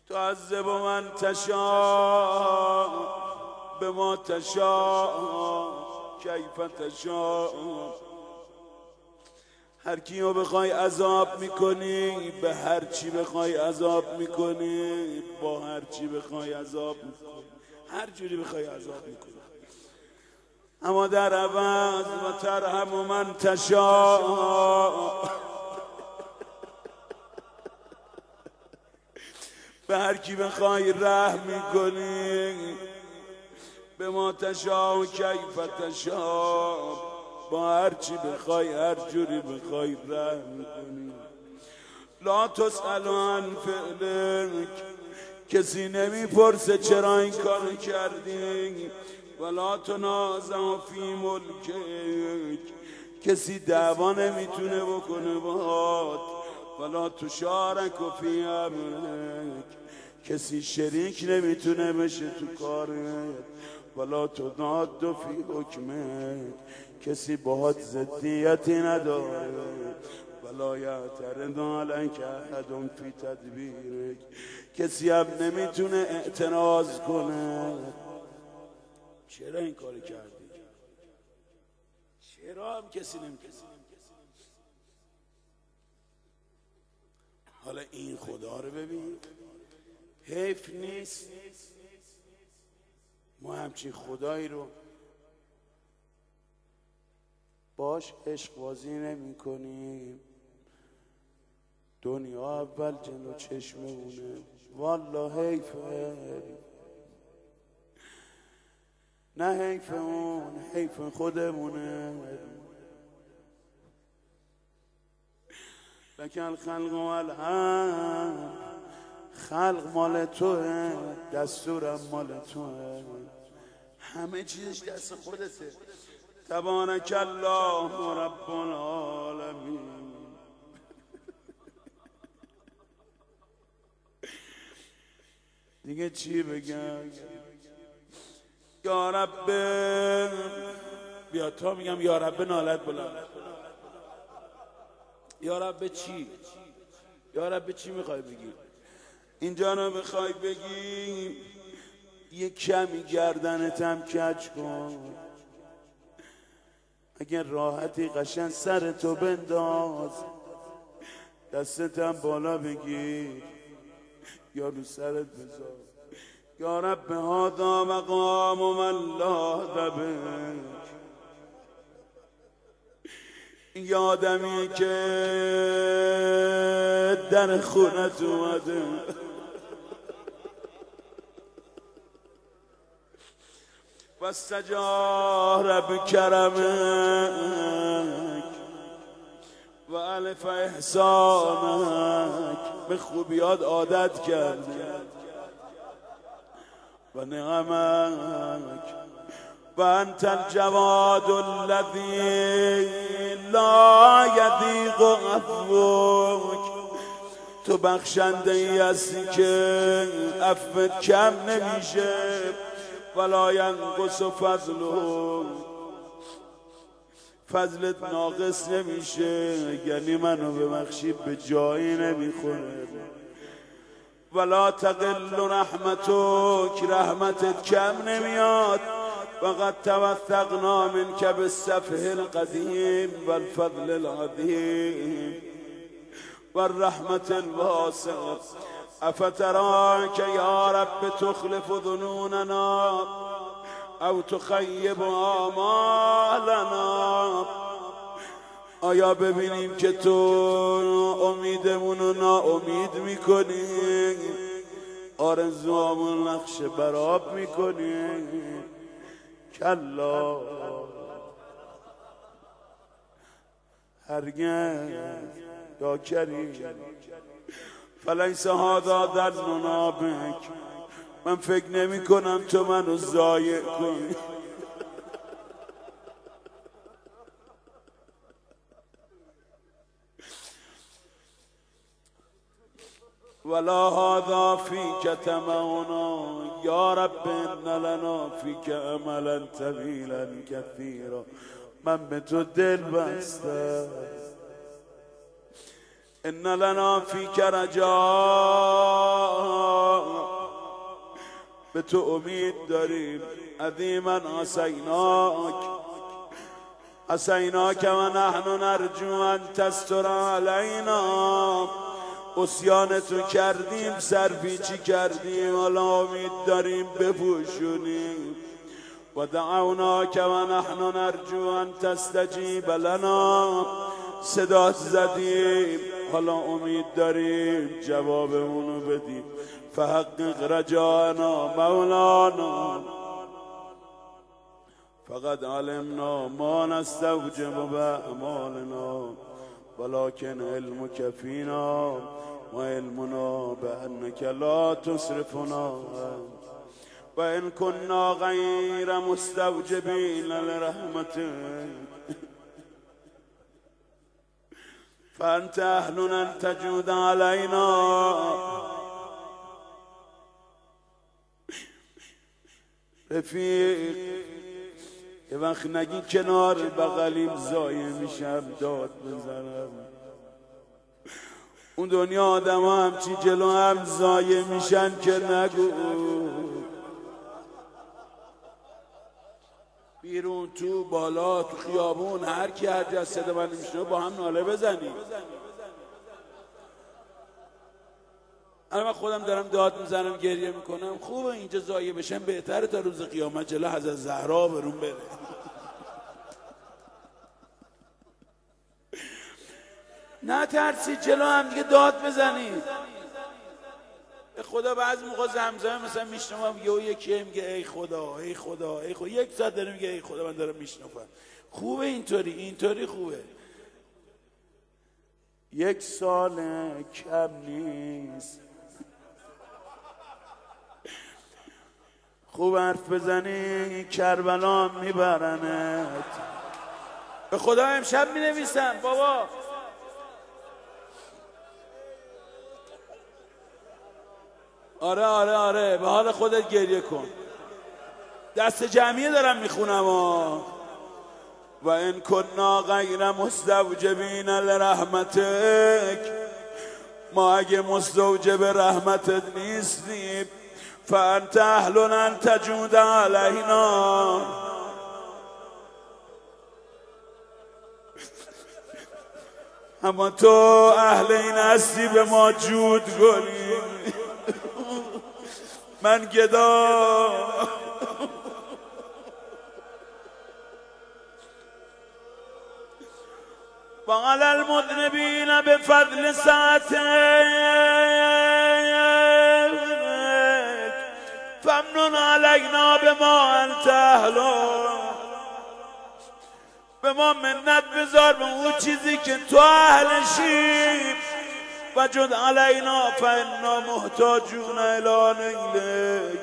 تعذب من تشاء بما تشاء کیف تشاء. هر کیو بخوای عذاب میکنی، به هر چی بخوای عذاب میکنی، با هر چی بخوای عذاب میکنی، هر جوری بخوای عذاب میکنی. اما در عوض و ترحم من تشاء، به هر کی بخوای رحم میکنی، به ما تشاء و کیف تشاء، با هر چی بخوای هر جوری بخوای رحم میکنی. لا تسأل عن فعلک، کسی نمیپرسه چرا این کارو کردی. ولا تنازع فی ملکک، کسی دعوا نمیتونه بکنه باهات. ولا تشارک فی امرک، کسی شریک نمیتونه بشه تو کارت. ولا تضاد فی حکمک، کسی باهات ضدیتی نداره. ولا یعترض علیک احد فی تدبیرک، کسی هم نمیتونه اعتراض کنه. چرا این کاری کردی؟ چرا هم کسی نمیتونه؟ حالا این خدا رو ببین، حیف نیست ما همچین خدایی رو باش عشق بازی نمی کنیم. دنیا اول جلو چشمونه، والله حیفه. نه حیف اون، حیف خودمونه. لکن خلق و الهم، خلق مال توه، دستورم مال توه، همه چیزش دست خودته. تبارک الله رب العالمین. دیگه چی بگم؟ یا رب، بیا تا میگم یا رب نالت بلند. یا رب چی؟ یا رب چی میخوای بگی؟ اینجا رو میخوای بگی یه کمی گردنتم کج کن، اگر راحتی قشن سرتو بنداز، دستتم بالا بگیر یا رو سرت بذار. یا رب هذا مقام من لا ذبک، این آدمی که در خونت اومده و استجار بکرمک و الف احسانک، به خوبیات عادت کرده و نعمک. و انت الجواد الذی لا یضیق عفوک، تو بخشنده ای هستی که عفوت کم نمیشه. ولا ینقص فضلک، فضلت ناقص نمیشه، یعنی منو ببخشی به جایی نمیخوره. ولا تقل رحمتک، رحمتت کم نمیاد. وقد توثقنا منك بالسفه القدیم والفضل العظیم والرحمة الواسعة. افتراك یا رب تخلف ظنوننا او تخیب آمالنا، آیا ببینیم که تو امیدمون رو ناامید میکنی، آرزوامون نقش براب میکنی؟ کلا، هرگز یا کریم. فلیس هذا ظننا بک، من فکر نمی کنم تو منو ضایع کنی. ولا هذا فيك تمعنا، یا رب ان لنا فيك املا طویلا كثيرا، من به تو دل بستم. ان لنا فيك رجاء، به تو امید داریم. عظیما عصیناک و نحن نرجو ان تستر علینا. عصیان تو کردیم، سرپیچی کردیم، حالا امید داریم بپوشونیم. و دعوناک و نحن نرجو ان تستجیب لنا. صدات زدیم، حالا امید داریم جوابمونو بدیم. فحقق رجانا مولانا. فقد علمنا ما نستوجب بأعمالنا ولكن علمك فينا وعلمنا بأنك لا تسرفنا. وإن كنا غير مستوجبين لرحمتك فأنت أهل أن تجود علينا. رفیق یه وقت نگی کنار بغلیم زایه میشم داد بزنم. اون دنیا آدم ها همچی جلو هم زایه میشن که نگو. بیرون تو بالا تو خیابون هر کی هر جا صدا من میشنه با هم ناله بزنیم. من خودم دارم داد میزنم گریه میکنم. خوبه اینجا زایه بشن، بهتره تا روز قیامت جلو حضرت زهرا برون بره. نه ترسید جلو هم دیگه داد بزنید. به خدا بعضی موقع زمزمه مثلا میشنم یکی میگه ای خدا ای خدا ای خدا، یک ساعت داره میگه ای خدا، من دارم میشنم. خوبه اینطوری خوبه. یک سال کم نیست خوب حرف بزنی کربلا میبرنت. به خدا امشب مینویسم بابا. آره به حال خودت گریه کن. دست جمعیه دارم میخونم. و ان کنا غیر مستوجبین لرحمتک. ما اگه مستوجب رحمتت نیستیم فانت اهل ان تجود علینا. اما تو اهل این هستی به ما جود کنی. من گدا وعلى المذنبين بفضل ساعتك فمنن علينا بما انت اهله. به ما منت بذار به اون چیزی که تو اهلشی. و جد علینا فانا محتاجون الی نیلک.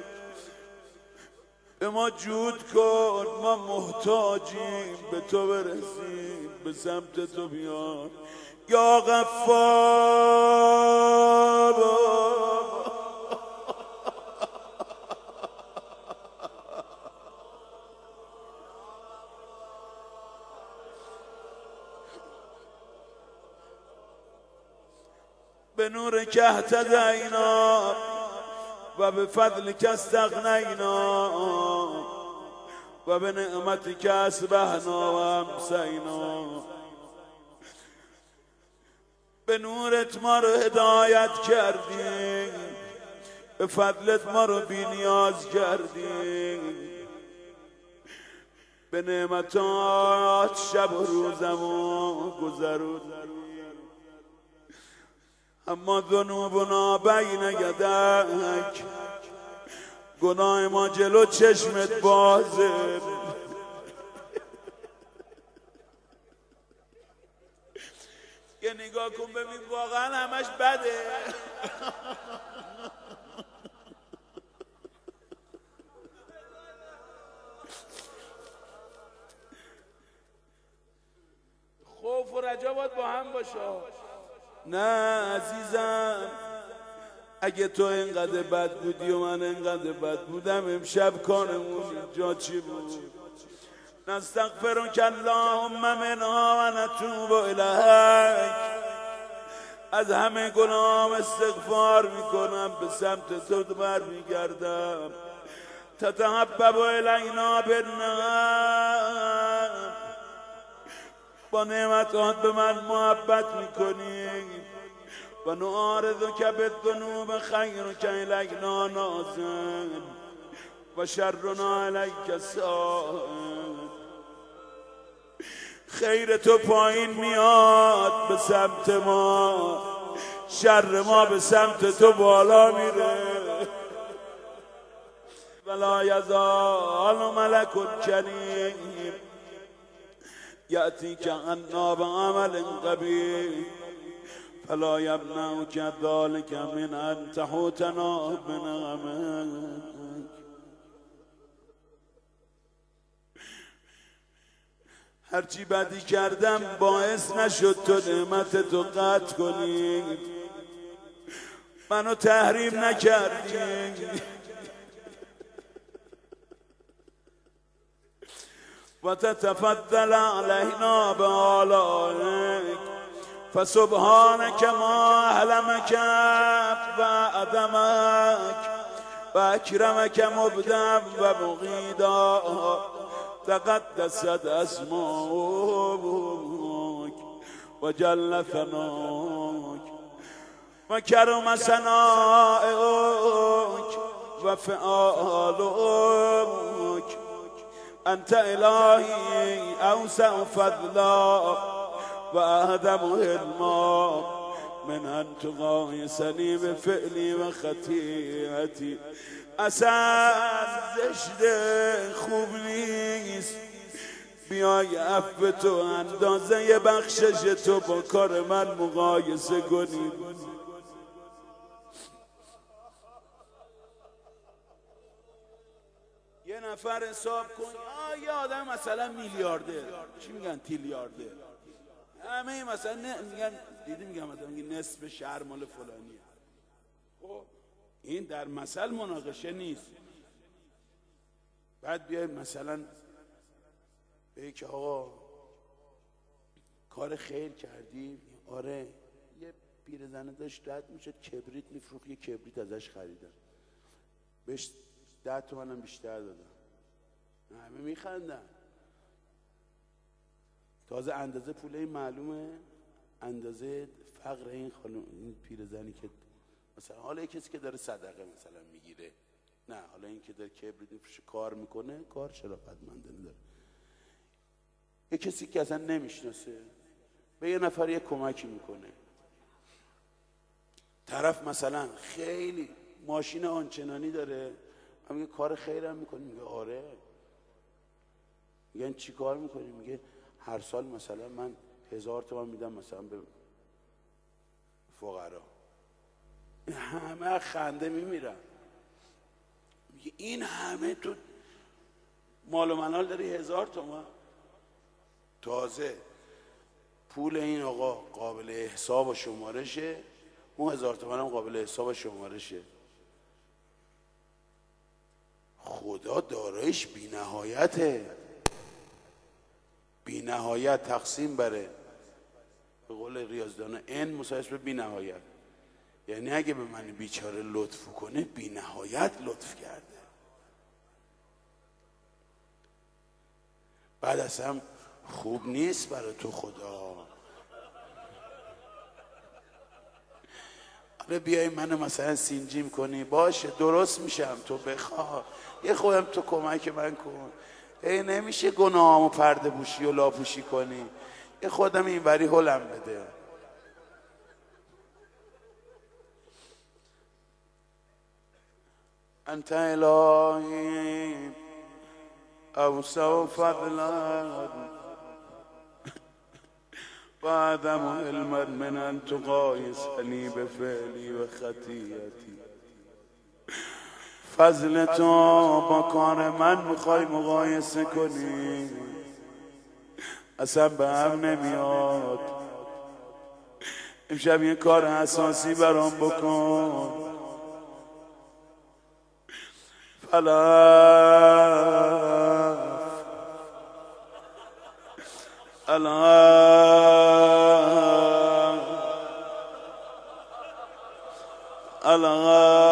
به ما جود کن، ما محتاجیم به تو برسیم، به سمت تو بیان یا غفار. به نور که اهتدینا و به فضل که استغنینا و به نعمتی که اصبحنا و امسینا. به نورت ما رو هدایت کردی، به فضلت ما رو بی نیاز کردی. به نعمتات شب و روزمو گذروندی. اما ذنوبنا بین یدک. گناه ما جلو چشمت بازه. یه نگاه کن ببین واقعا همش بده. خوف و رجا باید با هم باشه. نه عزیزم، اگه تو اینقدر بد بودی و من اینقدر بد بودم امشب کارمون اینجا چی بود؟ نستغفرک اللهم منها و نتوب الیک. از همه گناهم استغفار میکنم، به سمت تو برمیگردم. تتحبب الینا بالنعم، با نعمتات به من محبت میکنی. و نعارضک بالذنوب خیرک الینا نازل و شرنا علیک سائل. خیر تو پایین میاد به سمت ما، شر ما به سمت تو بالا میره. ولا یزال ملک کریم یأتیک عنا بعمل قبیح فلا یمنعک ذلک من ان تحوطنا بنعمک. هرچی بدی کردم باعث نشد تو نعمت تو قطع کنی، منو تحریم نکردی. و تتفضل علینا بآلائک فسبحانک ما احلمک و عدمک و اکرمک مبدع و مغیدا. تقدست اسماک و جل ثناک و کرم ثنائک و فعالک. انت الهی اوسع فضلا و اهدم حلما من ان تقایسنی بفعلی و خطیئتی. اصلا زشته، خوب نیست بیای عفو تو اندازه بخشش تو با کار من مقایسه کنی. یه نفر حساب کن یه آدم مثلا میلیاردر، چی میگن تریلیاردر، همه مثلا میگن دیدی میگم مثلا نصف شهر مال فلانیه. خب این در مثل مناقشه نیست. بعد بیای مثلا بگی که آقا کار خیر کردی. آره یه پیرزنه داشت رد میشد کبریت میفروخت، یه کبریت ازش خریدم، بهش 10 تومنم بیشتر دادم. همه میخندن. تازه اندازه پوله معلومه، اندازه فقر این خانم، این پیرزنی که مثلا حالا یه کسی که داره صدقه مثلا میگیره، نه حالا این که داره کبریت میفروشه کار میکنه، کار شرافتمندانه داره. یه کسی که اصلا نمیشناسه به یه نفر یه کمکی میکنه. طرف مثلا خیلی ماشین آنچنانی داره، من میگه کار خیرم میکنی؟ میگه آره. میگن چی کار میکنی؟ میگه هر سال مثلا من 1000 تومان میدم مثلا به فقرا. همه خنده میمیرن. میگه این همه تو مال و منال داری 1000 تومان؟ تازه پول این آقا قابل حساب و شمارشه، اون 1000 تومان هم قابل حساب و شمارشه. خدا دارایش بی نهایته، بی نهایت تقسیم بره. به قول ریاضیدانا n مساوی به بی نهایت. یعنی اگه به من بیچاره لطف کنه بی نهایت لطف کرده. بعد اصلا خوب نیست برای تو خدا. حالا بیای منو مثلا سینجیم کنی، باشه درست میشم، تو بخواه یه خودم تو کمک من کن. نمیشه گناهامو پرده پوشی و لاپوشی کنی، یه خودم اینوری هلم بده. انت الهی اوسع فضلا و عدم علما من ان تقایسنی بفعلی و خطیئتی. فضل تو با کار من میخوای مقایسه کنی، اصلا به هم نمیاد. امشب یه کار اساسی برام بکن. الغ